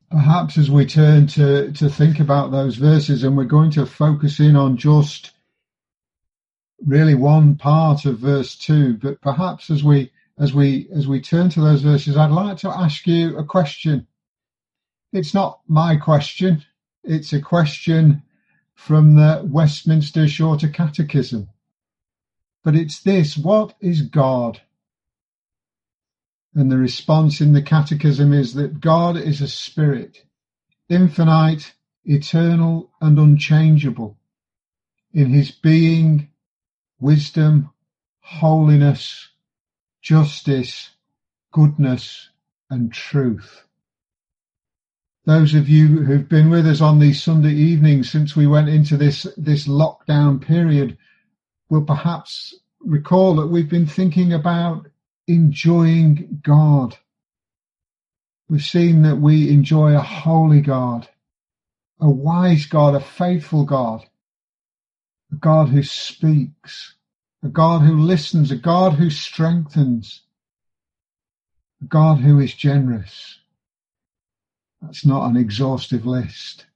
Perhaps as we turn to think about those verses, and we're going to focus in on just really one part of verse 2, but perhaps as we turn to those verses, I'd like to ask you a question. It's not my question, it's a question from the Westminster Shorter Catechism. But it's this: what is God? And the response in the Catechism is that God is a spirit, infinite, eternal, and unchangeable in his being, wisdom, holiness, justice, goodness, and truth. Those of you who've been with us on these Sunday evenings since we went into this lockdown period will perhaps recall that we've been thinking about enjoying God. We've seen that we enjoy a holy God, a wise God, a faithful God, a God who speaks, a God who listens, a God who strengthens, a God who is generous. That's not an exhaustive list.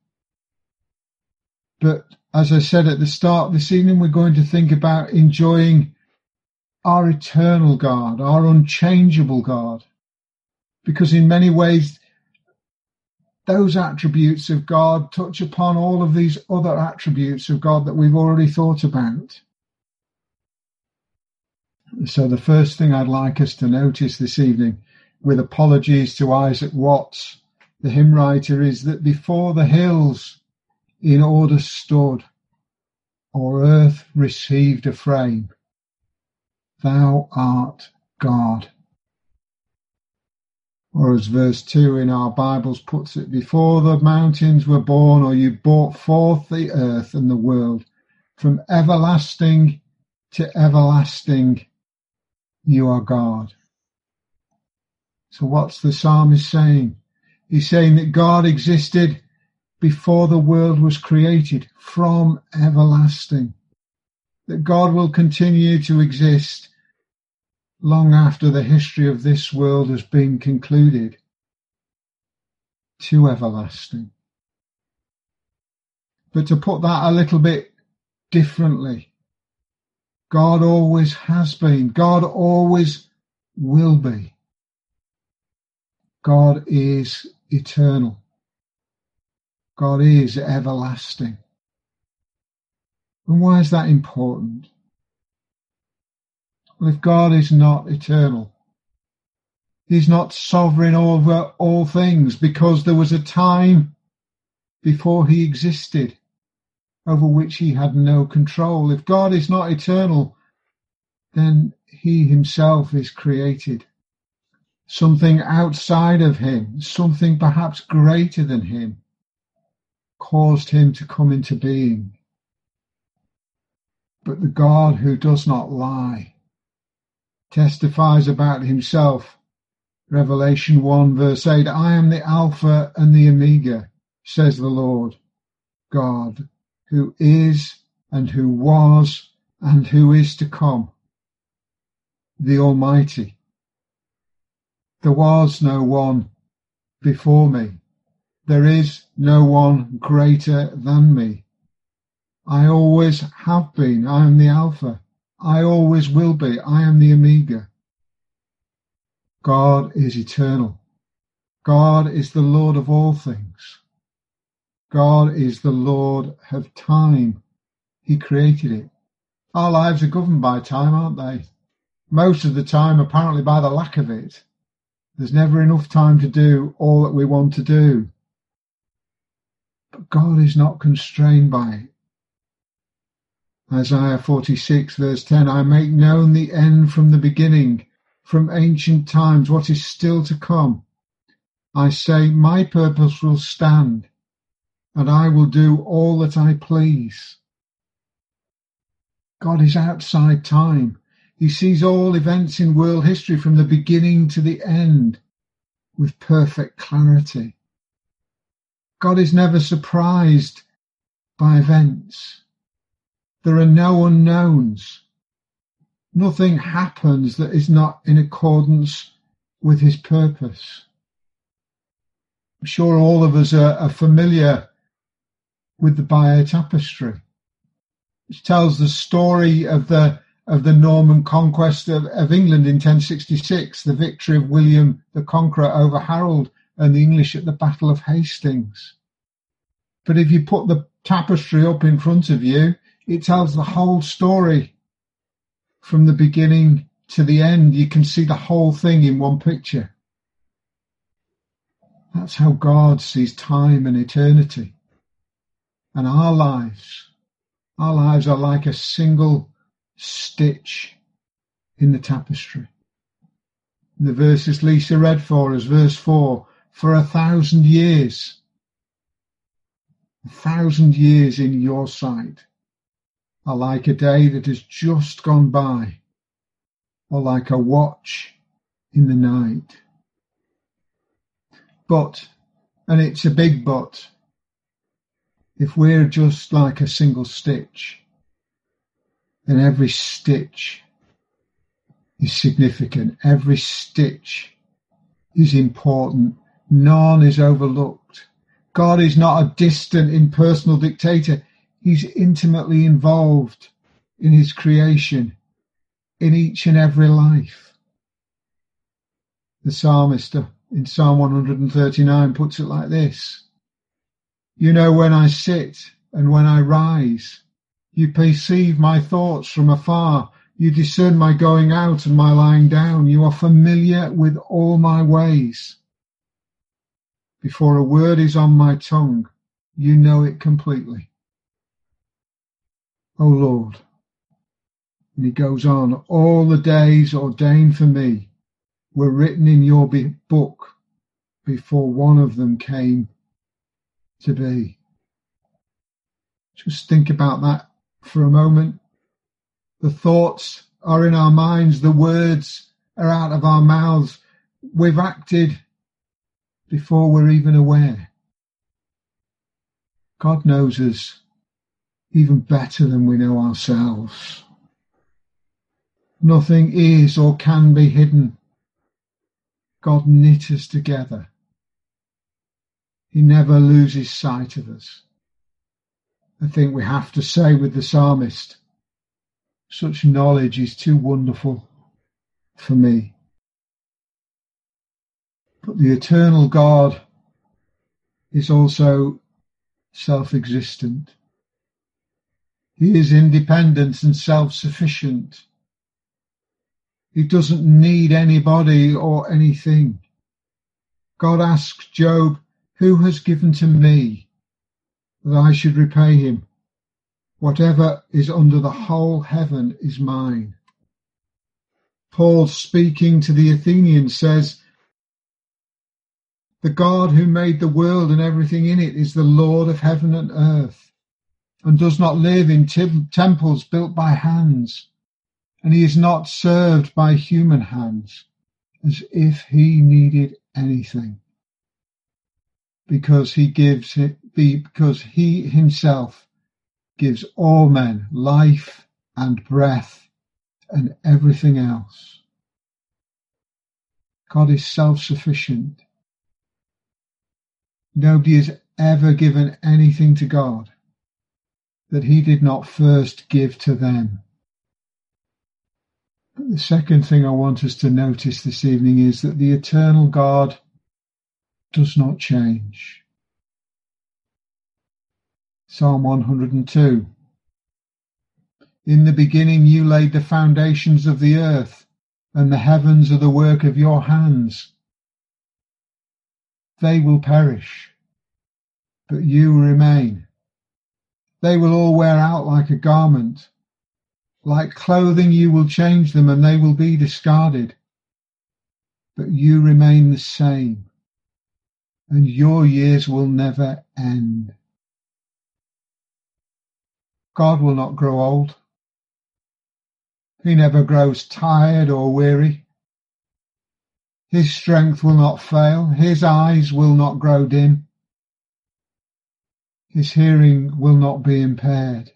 But as I said at the start, this evening we're going to think about enjoying our eternal God, our unchangeable God, because in many ways those attributes of God touch upon all of these other attributes of God that we've already thought about. So the first thing I'd like us to notice this evening, with apologies to Isaac Watts, the hymn writer, is that before the hills in order stood, or earth received a frame, thou art God. Or as verse 2 in our Bibles puts it, before the mountains were born, or you brought forth the earth and the world, from everlasting to everlasting, you are God. So what's the psalmist saying? He's saying that God existed before the world was created, from everlasting. That God will continue to exist long after the history of this world has been concluded, to everlasting. But to put that a little bit differently, God always has been, God always will be. God is eternal. God is everlasting. And why is that important? Well, if God is not eternal, he's not sovereign over all things, because there was a time before he existed over which he had no control. If God is not eternal, then he himself is created. Something outside of him, something perhaps greater than him, caused him to come into being. But the God who does not lie testifies about himself. Revelation 1 verse 8, I am the Alpha and the Omega, says the Lord God, who is and who was and who is to come, the Almighty. There was no one before me. There is no one greater than me. I always have been. I am the Alpha. I always will be. I am the Omega. God is eternal. God is the Lord of all things. God is the Lord of time. He created it. Our lives are governed by time, aren't they? Most of the time, apparently, by the lack of it. There's never enough time to do all that we want to do. But God is not constrained by it. Isaiah 46 verse 10, I make known the end from the beginning, from ancient times, what is still to come. I say, my purpose will stand, and I will do all that I please. God is outside time. He sees all events in world history from the beginning to the end with perfect clarity. God is never surprised by events. There are no unknowns. Nothing happens that is not in accordance with his purpose. I'm sure all of us are familiar with the Bayeux Tapestry, which tells the story of the Norman conquest of England in 1066, the victory of William the Conqueror over Harold and the English at the Battle of Hastings. But if you put the tapestry up in front of you, it tells the whole story from the beginning to the end. You can see the whole thing in one picture. That's how God sees time and eternity. And our lives are like a single stitch in the tapestry. In the verses Lisa read for us, verse 4, for 1,000 years, 1,000 years in your sight are like a day that has just gone by, or like a watch in the night. But, and it's a big but, if we're just like a single stitch, then every stitch is significant. Every stitch is important. None is overlooked. God is not a distant, impersonal dictator. He's intimately involved in his creation, in each and every life. The psalmist in Psalm 139 puts it like this: you know when I sit and when I rise. You perceive my thoughts from afar. You discern my going out and my lying down. You are familiar with all my ways. Before a word is on my tongue, you know it completely. O Lord. And he goes on, all the days ordained for me were written in your book before one of them came to be. Just think about that for a moment. The thoughts are in our minds, the words are out of our mouths. We've acted before we're even aware. God knows us even better than we know ourselves. Nothing is or can be hidden. God knit us together. He never loses sight of us. I think we have to say with the psalmist, such knowledge is too wonderful for me. But the eternal God is also self-existent. He is independent and self-sufficient. He doesn't need anybody or anything. God asks Job, who has given to me that I should repay him? Whatever is under the whole heaven is mine. Paul, speaking to the Athenians, says, the God who made the world and everything in it is the Lord of heaven and earth, and does not live in temples built by hands, and he is not served by human hands, as if he needed anything, because he himself gives all men life and breath and everything else. God is self-sufficient. Nobody has ever given anything to God that he did not first give to them. But the second thing I want us to notice this evening is that the eternal God does not change. Psalm 102. In the beginning you laid the foundations of the earth, and the heavens are the work of your hands. They will perish, but you remain. They will all wear out like a garment. Like clothing you will change them, and they will be discarded. But you remain the same, and your years will never end. God will not grow old. He never grows tired or weary. His strength will not fail. His eyes will not grow dim. His hearing will not be impaired.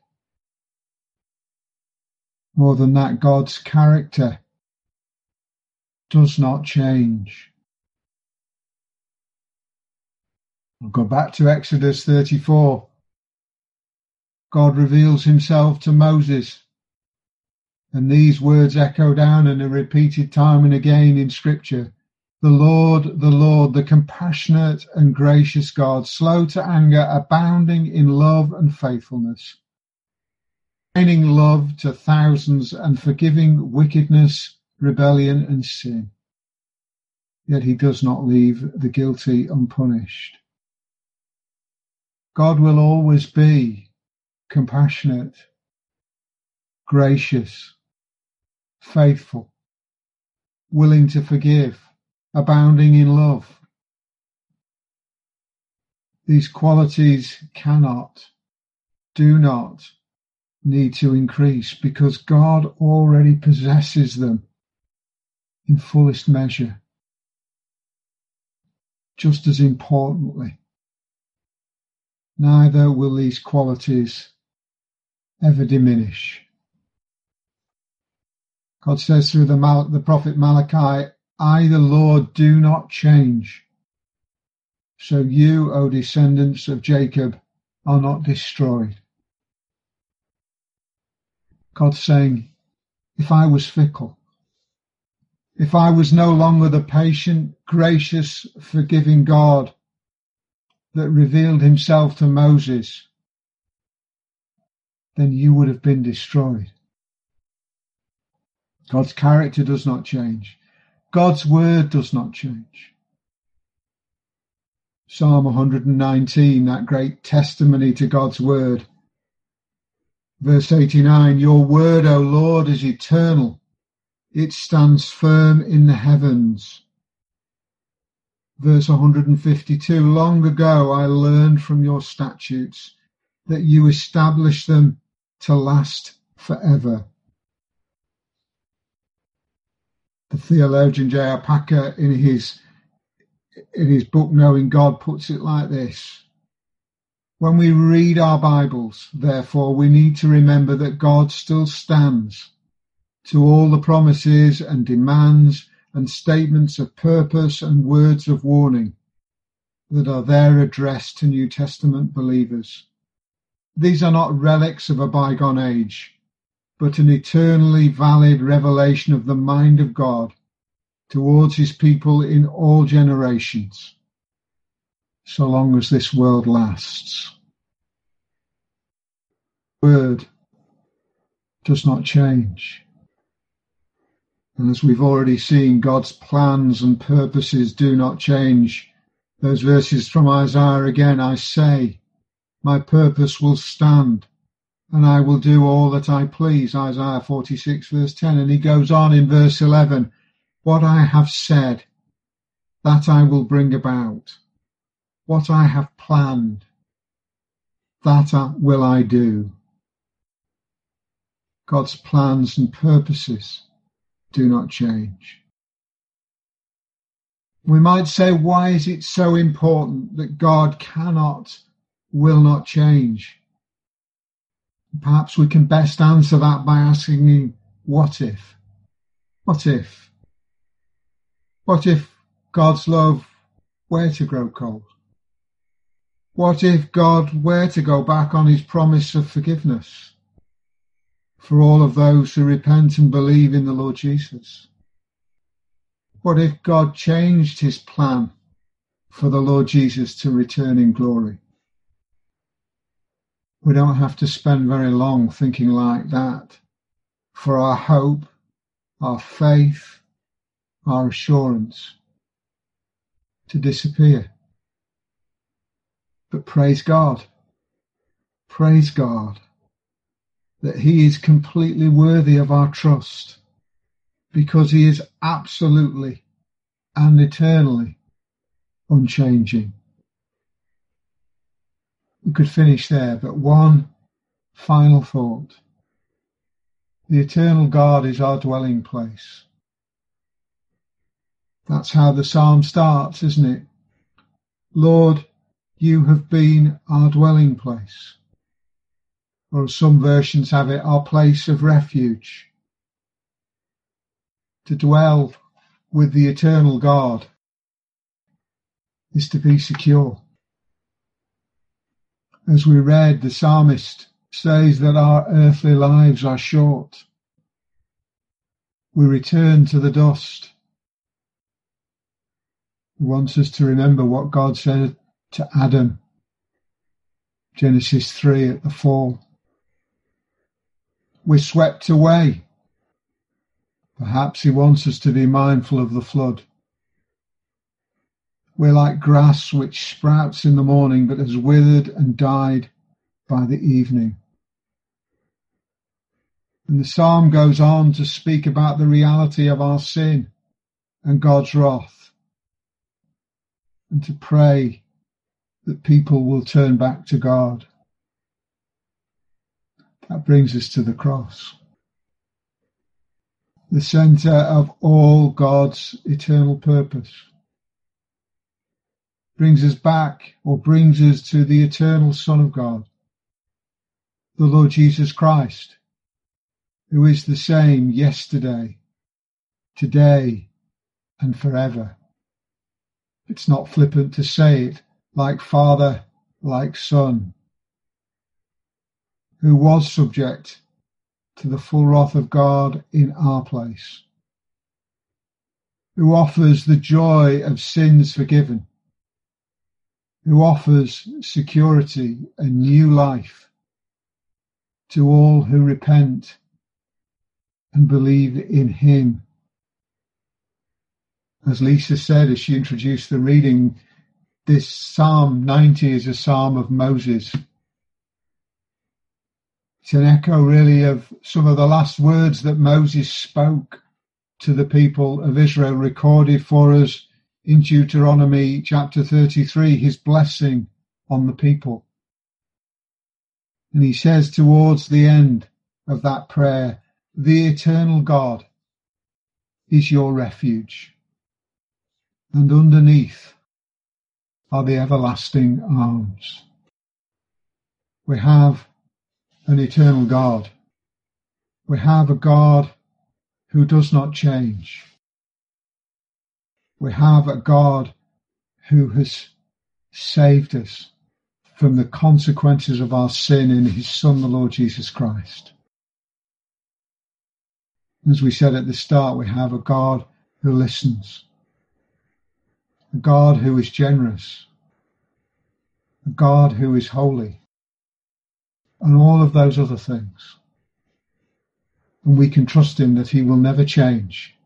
More than that, God's character does not change. We'll go back to Exodus 34. God reveals himself to Moses. And these words echo down and are repeated time and again in Scripture. The Lord, the compassionate and gracious God, slow to anger, abounding in love and faithfulness, raining love to thousands and forgiving wickedness, rebellion and sin. Yet he does not leave the guilty unpunished. God will always be compassionate, gracious, faithful, willing to forgive, abounding in love. These qualities do not need to increase because God already possesses them in fullest measure. Just as importantly, neither will these qualities ever diminish. God says through the prophet Malachi, I, the Lord, do not change. So you, O descendants of Jacob, are not destroyed. God's saying, if I was fickle, if I was no longer the patient, gracious, forgiving God that revealed himself to Moses, then you would have been destroyed. God's character does not change. God's word does not change. Psalm 119, that great testimony to God's word. Verse 89, your word, O Lord, is eternal. It stands firm in the heavens. Verse 152, long ago I learned from your statutes that you establish them to last forever. The theologian J.R. Packer in his book Knowing God puts it like this. When we read our Bibles, therefore, we need to remember that God still stands to all the promises and demands and statements of purpose and words of warning that are there addressed to New Testament believers. These are not relics of a bygone age, but an eternally valid revelation of the mind of God towards his people in all generations, so long as this world lasts. The word does not change. And as we've already seen, God's plans and purposes do not change. Those verses from Isaiah again, I say, my purpose will stand, and I will do all that I please, Isaiah 46, verse 10. And he goes on in verse 11, what I have said, that I will bring about. What I have planned, that will I do. God's plans and purposes do not change. We might say, why is it so important that God will not change? Perhaps we can best answer that by asking him, what if? What if? What if God's love were to grow cold? What if God were to go back on his promise of forgiveness for all of those who repent and believe in the Lord Jesus? What if God changed his plan for the Lord Jesus to return in glory? We don't have to spend very long thinking like that for our hope, our faith, our assurance to disappear. But praise God that he is completely worthy of our trust because he is absolutely and eternally unchanging. We could finish there, but one final thought. The eternal God is our dwelling place. That's how the psalm starts, isn't it? Lord, you have been our dwelling place. Or some versions have it, our place of refuge. To dwell with the eternal God is to be secure. As we read, the psalmist says that our earthly lives are short. We return to the dust. He wants us to remember what God said to Adam, Genesis 3 at the fall. We're swept away. Perhaps he wants us to be mindful of the flood. We're like grass which sprouts in the morning but has withered and died by the evening. And the psalm goes on to speak about the reality of our sin and God's wrath, and to pray that people will turn back to God. That brings us to the cross, the centre of all God's eternal purpose. Brings us to the eternal Son of God, the Lord Jesus Christ, who is the same yesterday, today, and forever. It's not flippant to say it, like Father, like Son, who was subject to the full wrath of God in our place, who offers the joy of sins forgiven, who offers security and new life to all who repent and believe in him. As Lisa said as she introduced the reading, this Psalm 90 is a psalm of Moses. It's an echo really of some of the last words that Moses spoke to the people of Israel, recorded for us in Deuteronomy chapter 33, his blessing on the people. And he says towards the end of that prayer, the eternal God is your refuge, and underneath are the everlasting arms. We have an eternal God. We have a God who does not change. We have a God who has saved us from the consequences of our sin in his Son, the Lord Jesus Christ. As we said at the start, we have a God who listens, a God who is generous, a God who is holy, and all of those other things. And we can trust him that he will never change.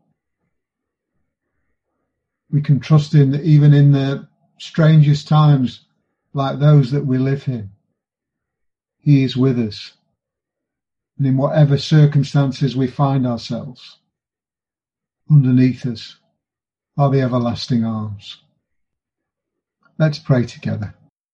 We can trust him that even in the strangest times like those that we live in, he is with us. And in whatever circumstances we find ourselves, underneath us are the everlasting arms. Let's pray together.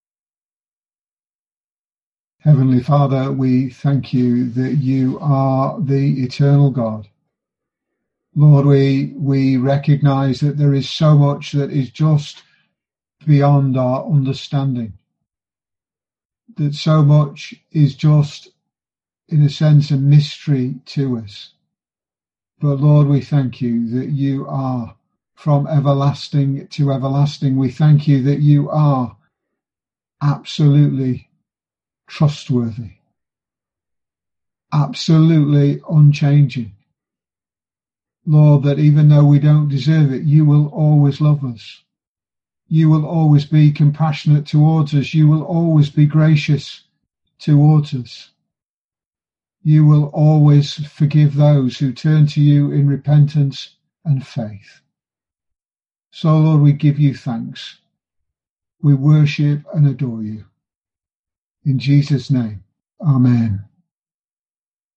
Heavenly Father, we thank you that you are the eternal God. Lord, we recognize that there is so much that is just beyond our understanding, that so much is just, in a sense, a mystery to us. But Lord, we thank you that you are from everlasting to everlasting. We thank you that you are absolutely trustworthy, absolutely unchanging. Lord, that even though we don't deserve it, you will always love us. You will always be compassionate towards us. You will always be gracious towards us. You will always forgive those who turn to you in repentance and faith. So, Lord, we give you thanks. We worship and adore you. In Jesus' name, amen.